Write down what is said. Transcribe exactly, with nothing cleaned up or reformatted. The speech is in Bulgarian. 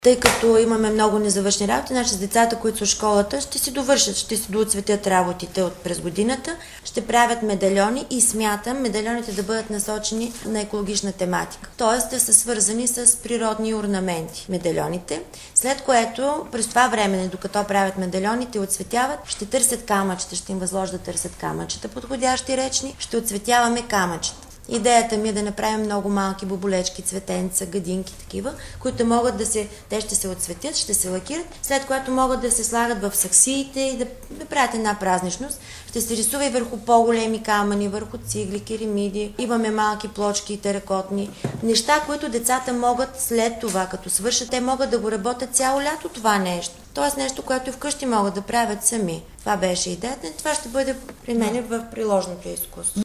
Тъй като имаме много незавършени работи, значи с децата, които са в школата, ще си довършат, ще си доцветят работите от през годината, ще правят медальони и смятам медальоните да бъдат насочени на екологична тематика, т.е. да са свързани с природни орнаменти медальоните, след което през това време, докато правят медальоните и отцветяват, ще търсят камъчета, ще им възложат да търсят камъчета, подходящи речни, ще отцветяваме камъчета. Идеята ми е да направим много малки боболечки, цветенца, гъдинки, такива, които могат да се, те ще се отцветят, ще се лакират, след което могат да се слагат в саксиите и да, да правят една празничност. Ще се рисува и върху по-големи камъни, върху цигли, керамиди. Имаме малки плочки, теракотни. Неща, които децата могат след това, като свършат, те могат да го работят цяло лято това нещо. Тоест нещо, което и вкъщи могат да правят сами. Това беше идеята и това ще бъде при мен в приложното изкуство.